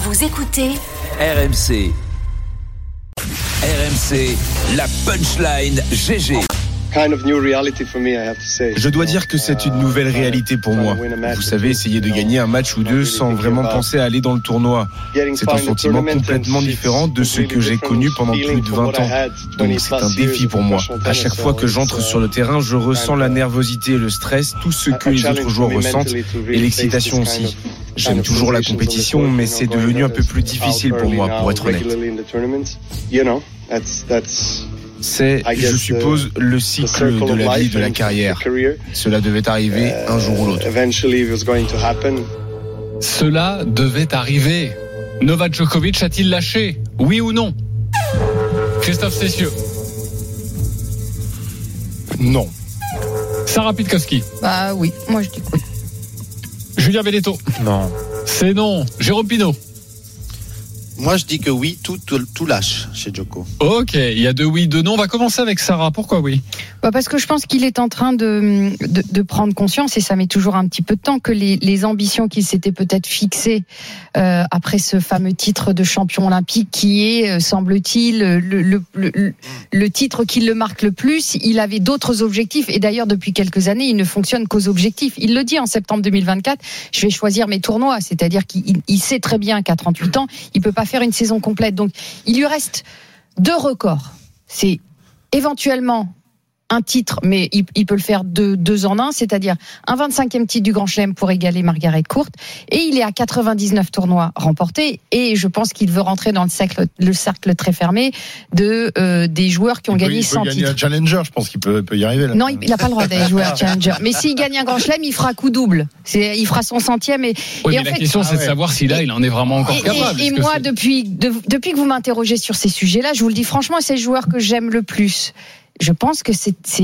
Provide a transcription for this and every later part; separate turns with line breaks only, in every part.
Vous écoutez
RMC. RMC, la punchline GG.
Je dois dire que c'est une nouvelle réalité pour moi. Vous savez, essayer de gagner un match ou deux sans vraiment penser à aller dans le tournoi. C'est un sentiment complètement différent de ce que j'ai connu pendant plus de 20 ans. Donc c'est un défi pour moi. À chaque fois que j'entre sur le terrain, je ressens la nervosité, le stress, tout ce que les autres joueurs ressentent et l'excitation aussi. J'aime toujours la compétition, mais c'est devenu un peu plus difficile pour moi, pour être honnête. C'est, je suppose, le cycle de la vie, de la carrière. Cela devait arriver un jour ou l'autre.
Cela devait arriver. Novak Djokovic a-t-il lâché ? Oui ou non ? Christophe Cessieux.
Non.
Sarah Pitkowski.
Bah oui, moi je dis oui.
Julien Belletto.
Non.
C'est non. Jérôme Pinault.
Moi, je dis que oui, tout lâche chez Djoko.
Ok, il y a 2 oui, 2 non. On va commencer avec Sarah. Pourquoi oui ?
Parce que je pense qu'il est en train de prendre conscience, et ça met toujours un petit peu de temps, que les ambitions qu'il s'était peut-être fixées après ce fameux titre de champion olympique, qui est, semble-t-il, le titre qui le marque le plus, il avait d'autres objectifs. Et d'ailleurs, depuis quelques années, il ne fonctionne qu'aux objectifs. Il le dit en septembre 2024, je vais choisir mes tournois. C'est-à-dire qu'il sait très bien qu'à 38 ans, il peut pas faire une saison complète. Donc, il lui reste 2 records. C'est éventuellement un titre, mais il peut le faire deux en un, c'est-à-dire un 25e titre du Grand Chelem pour égaler Margaret Court, et il est à 99 tournois remportés, et je pense qu'il veut rentrer dans le cercle très fermé des joueurs qui ont gagné 100 titres. Il peut gagner
un challenger, je pense qu'il peut y arriver. Là.
Non, il n'a pas le droit d'aller jouer à challenger. Mais s'il gagne un Grand Chelem, il fera coup double. Il fera son 100e.
Oui, mais la question, c'est de savoir si là, il en est vraiment encore capable.
Et moi, depuis que vous m'interrogez sur ces sujets-là, je vous le dis franchement, c'est le joueur que j'aime le plus. Je pense que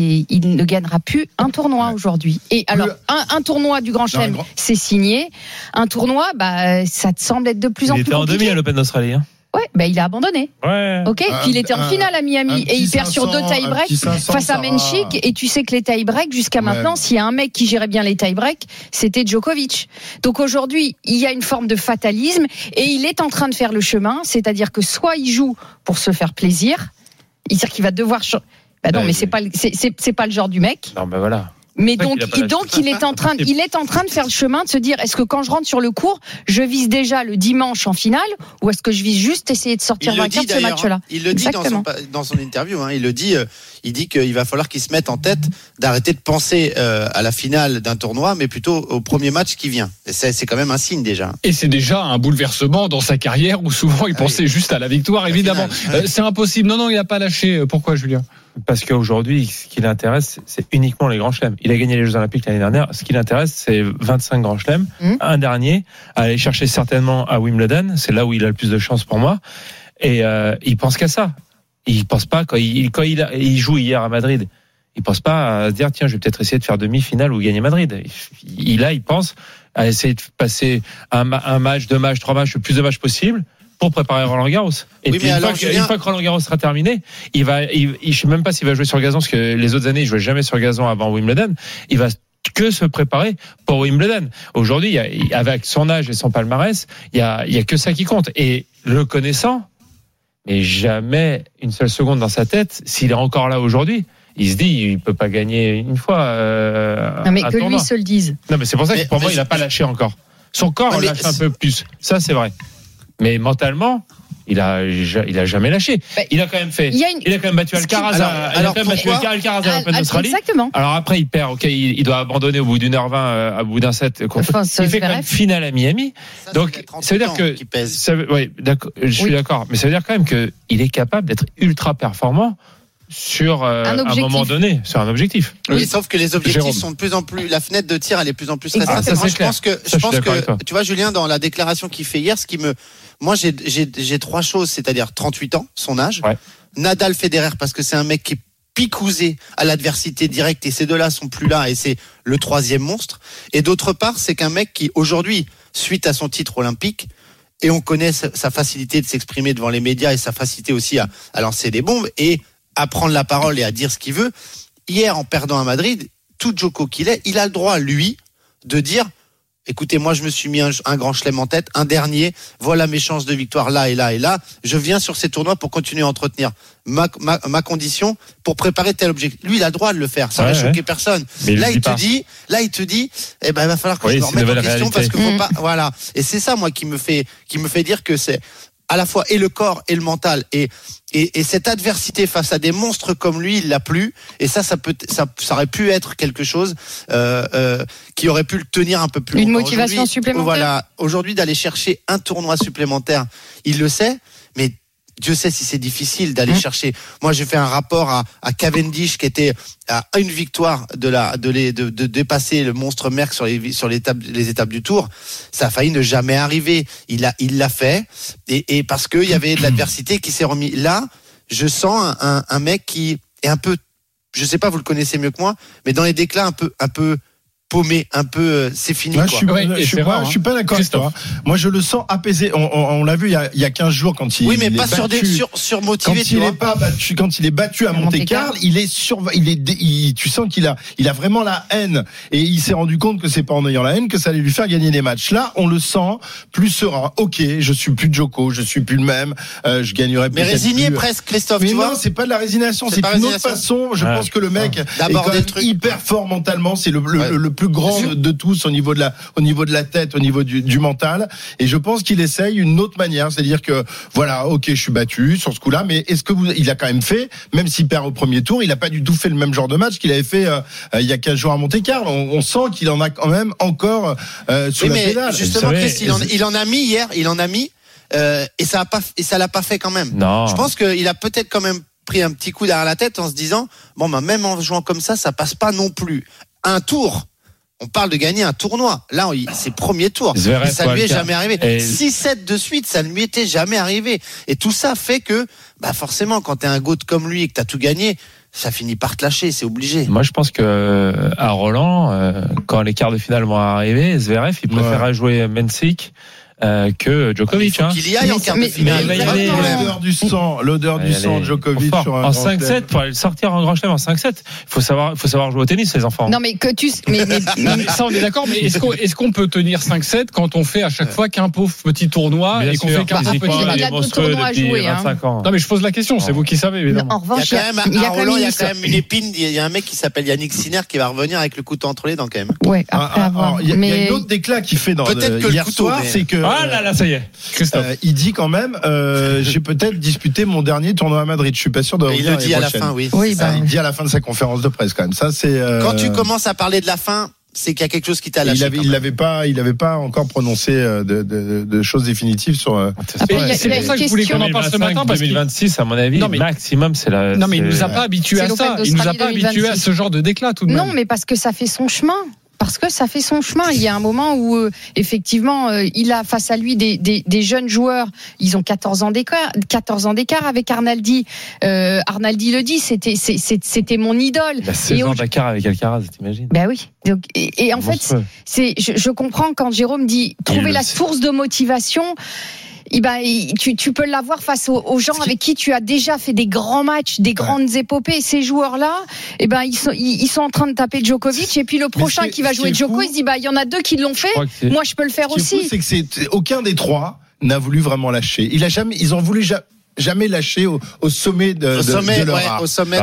il ne gagnera plus un tournoi aujourd'hui. Et alors, un tournoi du Grand Chelem, c'est signé. Un tournoi, ça te semble être de plus en plus compliqué.
Il était en demi à l'Open d'Australie.
Ouais, il a abandonné.
Ouais.
Ok, puis il était en finale à Miami et il perd sur 2 tie-breaks face à Menchik. Et tu sais que les tie-breaks, jusqu'à maintenant, s'il y a un mec qui gérait bien les tie-breaks, c'était Djokovic. Donc aujourd'hui, il y a une forme de fatalisme et il est en train de faire le chemin. C'est-à-dire que soit il joue pour se faire plaisir, c'est-à-dire qu'il va devoir... non, mais c'est pas le genre du mec.
Non, ben voilà.
Mais donc il est en train de faire le chemin de se dire, est-ce que quand je rentre sur le court, je vise déjà le dimanche en finale, ou est-ce que je vise juste essayer de sortir vainqueur de ce match-là?
Il le dit dans son interview, il dit qu'il va falloir qu'il se mette en tête d'arrêter de penser à la finale d'un tournoi, mais plutôt au premier match qui vient. Et c'est quand même un signe déjà.
Et c'est déjà un bouleversement dans sa carrière où souvent il pensait juste à la victoire, évidemment. C'est impossible. Non, il n'a pas lâché. Pourquoi, Julien ?
Parce qu'aujourd'hui, ce qui l'intéresse, c'est uniquement les grands chelems. Il a gagné les Jeux Olympiques l'année dernière. Ce qui l'intéresse, c'est 25 grands chelems. Un dernier, à aller chercher certainement à Wimbledon. C'est là où il a le plus de chance pour moi. Et il pense qu'à ça. Il pense pas, quand il joue hier à Madrid, il pense pas à se dire, tiens, je vais peut-être essayer de faire demi-finale ou gagner Madrid. Il pense à essayer de passer un match, 2 matchs, 3 matchs, le plus de matchs possible, pour préparer Roland Garros. Et puis une fois que Roland Garros sera terminé, je sais même pas s'il va jouer sur gazon, parce que les autres années, il jouait jamais sur gazon avant Wimbledon. Il va que se préparer pour Wimbledon. Aujourd'hui, avec son âge et son palmarès, il y a que ça qui compte. Et le connaissant, mais jamais une seule seconde dans sa tête, s'il est encore là aujourd'hui, il se dit, il peut pas gagner une fois.
Non, mais que tournoi. Lui se le dise.
Non, mais c'est pour ça que pour moi, il a pas lâché encore. Son corps lâche un peu plus. Ça, c'est vrai. Mais mentalement, il a jamais lâché. Il a quand même fait. Il a quand même battu Alcaraz. Il a quand même battu Alcaraz à l'Open d'Australie.
Exactement.
Alors après, il perd. Ok, il doit abandonner au bout d'1h20, à bout d'un set. Il fait quand même finale à Miami. Donc, ça veut dire que. Oui, d'accord. Je suis d'accord. Mais ça veut dire quand même que il est capable d'être ultra performant sur un moment donné, sur un objectif.
Oui, sauf que les objectifs sont de plus en plus, la fenêtre de tir elle est de plus en plus restreinte.
Je pense
que tu vois, Julien, dans la déclaration qu'il fait hier, moi j'ai 3 choses, c'est-à-dire 38 ans, son âge, Nadal, Federer, parce que c'est un mec qui est picousé à l'adversité directe et ces deux-là sont plus là et c'est le 3e monstre. Et d'autre part, c'est qu'un mec qui aujourd'hui, suite à son titre olympique, et on connaît sa facilité de s'exprimer devant les médias et sa facilité aussi à lancer des bombes et à prendre la parole et à dire ce qu'il veut. Hier, en perdant à Madrid, tout Djoko qu'il est, il a le droit, lui, de dire écoutez, moi je me suis mis un grand chelem en tête, un dernier, voilà mes chances de victoire là et là et là, je viens sur ces tournois pour continuer à entretenir ma condition pour préparer tel objectif. Lui, il a le droit de le faire, ça va choquer personne.
Mais
là, il te dit, il va falloir que je me remette en question parce que faut pas, voilà. Et c'est ça, moi, qui me fait dire que c'est à la fois et le corps et le mental et cette adversité face à des monstres comme lui, il l'a plus. Et ça aurait pu être quelque chose qui aurait pu le tenir un peu plus longtemps.
Une motivation supplémentaire.
Voilà, aujourd'hui d'aller chercher un tournoi supplémentaire, il le sait, mais Dieu sait si c'est difficile d'aller chercher. Moi, j'ai fait un rapport à Cavendish qui était à une victoire de dépasser le monstre Merckx sur les étapes du Tour. Ça a failli ne jamais arriver. Il l'a fait et parce que il y avait de l'adversité qui s'est remis. Là, je sens un mec qui est un peu, je sais pas, vous le connaissez mieux que moi, mais dans les déclats un peu paumé, un peu, c'est fini.
Là,
quoi.
Je suis pas d'accord avec toi. Moi, je le sens apaisé. On l'a vu il y a 15 jours quand il.
Oui, mais pas
battu,
sur motivé.
Quand il est battu à Monte-Carlo, tu sens qu'il a vraiment la haine et il s'est rendu compte que c'est pas en ayant la haine que ça allait lui faire gagner des matchs. Là, on le sent plus serein. Ok, je suis plus Djoko, je suis plus le même. Je gagnerai.
Mais résigné presque, Christophe.
Mais
tu
non,
vois,
c'est pas de la résignation, c'est une autre façon. Je pense que le mec est quand même hyper fort mentalement. C'est le plus grand de tous au niveau de la tête, au niveau du mental. Et je pense qu'il essaye une autre manière, c'est-à-dire que voilà, ok, je suis battu sur ce coup-là, mais est-ce que il a quand même fait, même s'il perd au premier tour, il a pas du tout fait le même genre de match qu'il avait fait il y a 15 jours à Monte-Carlo. On sent qu'il en a quand même encore sur la pédale.
Justement, Chris, il en a mis hier, et ça l'a pas fait quand même.
Non.
Je pense qu'il a peut-être quand même pris un petit coup derrière la tête en se disant même en jouant comme ça passe pas non plus. Un tour. On parle de gagner un tournoi. Là, c'est premier tour. Et ça lui est jamais arrivé. 6-7 de suite, ça ne lui était jamais arrivé. Et tout ça fait que, forcément, quand t'es un goat comme lui et que t'as tout gagné, ça finit par te lâcher, c'est obligé.
Moi, je pense que à Roland, quand les quarts de finale vont arriver, Zverev, il préférera jouer Mensik que Djokovic.
Il faut qu'il y aille en quart de finale.
L'odeur du sang, Djokovic sur un
en 5-7 pour aller le sortir en grand chelem en 5-7. Faut savoir jouer au tennis, les enfants.
Non, mais
ça, on est d'accord. Mais est-ce qu'on peut tenir 5-7 quand on fait à chaque fois qu'un pauvre petit tournoi et qu'on fait qu'un petit match?
Il y a 2 tournois à jouer.
25 ans.
Non, mais je pose la question. C'est vous qui savez, évidemment.
En revanche,
il y a quand même une épine. Il y a un mec qui s'appelle Yannick Sinner qui va revenir avec le couteau entre les dents quand même.
Ouais. Après avoir.
Il y a une autre déclat qu'il fait hier soir, c'est que.
Ah là, ça y est. Christophe.
Il dit quand même, j'ai peut-être disputé mon dernier tournoi à Madrid. Je suis pas sûr de revenir.
Il le dit à la fin, oui.
Il dit à la fin de sa conférence de presse quand même. Ça, c'est.
Quand tu commences à parler de la fin, c'est qu'il y a quelque chose qui t'a lâché.
Il l'avait pas encore prononcé de choses définitives sur.
C'est pour ça que je voulais qu'on en parle ce matin.
2026, à mon avis, maximum, c'est la.
Non, mais il nous a pas habitués à ça. Il nous a pas habitués à ce genre de déclat tout de même.
Non, mais parce que ça fait son chemin. Il y a un moment où effectivement il a face à lui des jeunes joueurs. Ils ont 14 ans d'écart avec Arnaldi. Arnaldi le dit, c'était mon idole.
Il a 16 ans d'écart avec Alcaraz, t'imagines?
Ben oui. Donc, et en fait, je comprends quand Jérôme dit trouver la source de motivation. Tu peux l'avoir face aux gens avec qui tu as déjà fait des grands matchs, des grandes épopées. Ces joueurs-là, ils sont en train de taper Djokovic, et puis le prochain qui va jouer Djoko, il se dit il y en a 2 qui l'ont fait. Moi, je peux le faire aussi.
Ce qui est fou, c'est que aucun des 3 n'a voulu vraiment lâcher. Ils ont voulu jamais lâché au sommet de leur art.
Au sommet,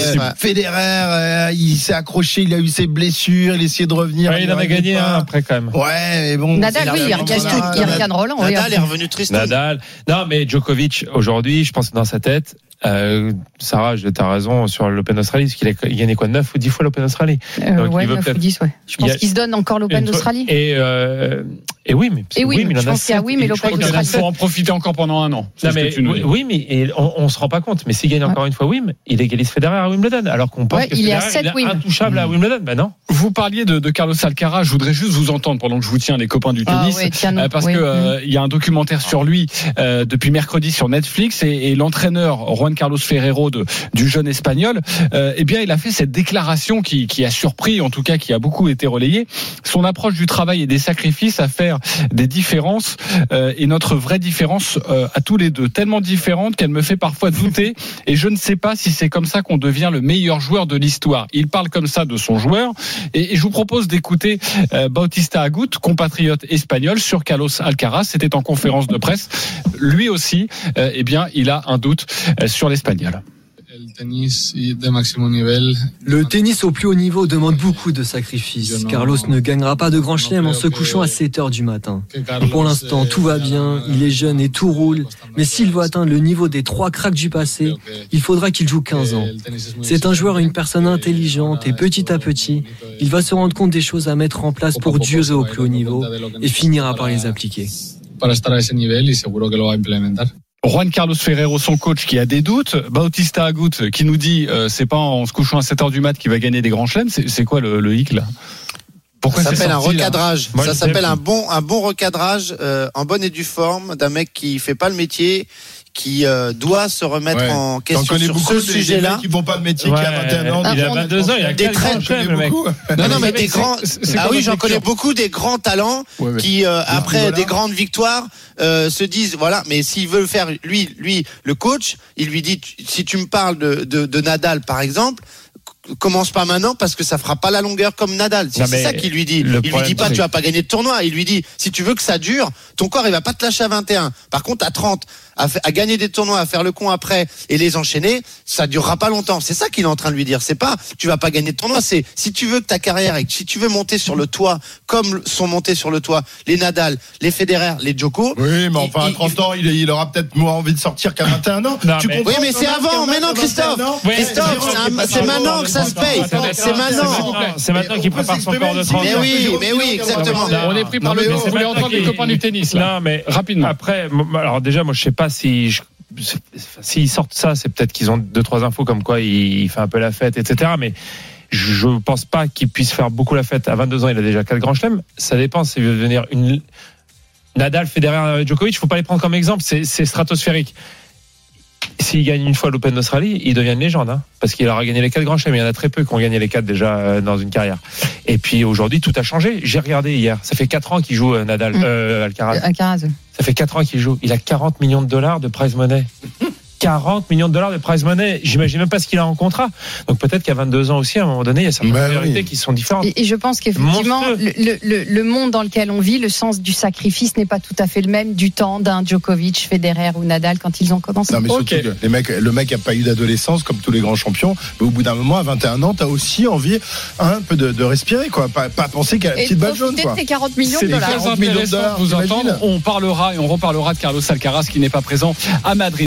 Federer, il s'est accroché, il a eu ses blessures, il a essayé de revenir.
Il en a gagné un après quand même.
Ouais, mais bon.
Nadal, il regagne Roland.
Nadal est revenu triste.
Nadal. Non, mais Djokovic, aujourd'hui, je pense que dans sa tête, Sarah, t'as raison sur l'Open d'Australie, parce qu'il a gagné 9 ou 10 fois l'Open d'Australie.
9 ou 10, ouais. Je pense qu'il se donne encore l'Open d'Australie.
Et oui, mais
je pense qu'il y a l'Open d'Australie.
Il faut en profiter encore pendant un an.
Mais on se rend pas compte. Mais s'il gagne encore une fois il égalise Federer à Wimbledon, alors qu'on pense que Federer est intouchable à Wimbledon. Ben non.
Vous parliez de Carlos Alcaraz. Je voudrais juste vous entendre pendant que je vous tiens, les copains du tennis, parce que il y a un documentaire sur lui depuis mercredi sur Netflix, et l'entraîneur Juan Carlos Ferrero du jeune espagnol, il a fait cette déclaration qui a surpris, en tout cas qui a beaucoup été relayée. Son approche du travail et des sacrifices à faire faire des différences et notre vraie différence à tous les deux, tellement différente qu'elle me fait parfois douter et je ne sais pas si c'est comme ça qu'on devient le meilleur joueur de l'histoire. Il parle comme ça de son joueur et je vous propose d'écouter Bautista Agut, compatriote espagnol, sur Carlos Alcaraz. C'était en conférence de presse. Lui aussi, il a un doute sur l'Espagnol.
Le tennis au plus haut niveau demande beaucoup de sacrifices. Carlos ne gagnera pas de grand chelem en se couchant à 7h du matin. Pour l'instant, tout va bien, il est jeune et tout roule, mais s'il veut atteindre le niveau des 3 cracks du passé, il faudra qu'il joue 15 ans. C'est un joueur et une personne intelligente et petit à petit, il va se rendre compte des choses à mettre en place pour durer au plus haut niveau et finira par les appliquer.
Juan Carlos Ferrero, son coach, qui a des doutes. Bautista Agut, qui nous dit c'est pas en se couchant à 7h du mat qu'il va gagner des grands chelems. C'est quoi le hic là?
Pourquoi ça s'appelle un recadrage. Ça s'appelle un bon recadrage en bonne et due forme d'un mec qui fait pas le métier, qui doit se remettre en question sur ce sujet-là.
Qui font pas le métier, qui a 21 ans.
Il a 22 ans, il a des très
le mec. Non, mais des grands. Ah oui, j'en connais beaucoup des grands talents qui après des grandes victoires se disent voilà, mais s'il veut faire lui le coach, il lui dit si tu me parles de Nadal par exemple, commence pas maintenant parce que ça fera pas la longueur comme Nadal. C'est ça qu'il lui dit. Il lui dit pas tu vas pas gagner de tournoi. Il lui dit si tu veux que ça dure, ton corps il va pas te lâcher à 21. Par contre à 30, à gagner des tournois, à faire le con après et les enchaîner, ça durera pas longtemps. C'est ça qu'il est en train de lui dire. C'est pas tu vas pas gagner de tournoi. C'est si tu veux que ta carrière et si tu veux monter sur le toit comme sont montés sur le toit les Nadal, les Federer, les Djoko.
Oui, mais enfin à 30 ans, il aura peut-être moins envie de sortir qu'à 21 ans.
Oui, mais c'est avant. Mais non, Christophe, c'est maintenant que ça se paye. C'est maintenant.
C'est maintenant qu'il prépare son corps de 30 ans.
Mais oui, exactement.
On est pris par le vent. Vous voulez entendre les copains du tennis là?
Non, mais
rapidement.
Après, alors déjà, moi, je sais pas s'ils sortent ça, c'est peut-être qu'ils ont 2-3 infos comme quoi il fait un peu la fête, etc. Mais je pense pas qu'il puisse faire beaucoup la fête. À 22 ans, il a déjà 4 grands chelems. Ça dépend s'il veut devenir une Nadal, Federer, Djokovic. Faut pas les prendre comme exemple. C'est stratosphérique. S'il gagne une fois l'Open d'Australie, il devient une légende, parce qu'il aura gagné les 4 grands chelems. Il y en a très peu qui ont gagné les 4 déjà dans une carrière. Et puis aujourd'hui, tout a changé. J'ai regardé hier. Ça fait 4 ans qu'il joue Nadal, Alcaraz. Ça fait 4 ans qu'il joue. Il a 40 millions de dollars de prize money. 40 millions de dollars de prize money. J'imagine même pas ce qu'il a en contrat. Donc peut-être qu'à 22 ans aussi, à un moment donné, il y a certaines priorités qui sont différentes.
Et je pense qu'effectivement, le monde dans lequel on vit, le sens du sacrifice n'est pas tout à fait le même du temps d'un Djokovic, Federer ou Nadal quand ils ont commencé.
Non, mais surtout que le mec a pas eu d'adolescence comme tous les grands champions. Mais au bout d'un moment, à 21 ans, t'as aussi envie un peu de respirer, quoi. Pas penser qu'à la petite balle jaune, quoi.
C'est 40 millions de dollars.
C'est très intéressant de vous entendre. On parlera et on reparlera de Carlos Alcaraz qui n'est pas présent à Madrid.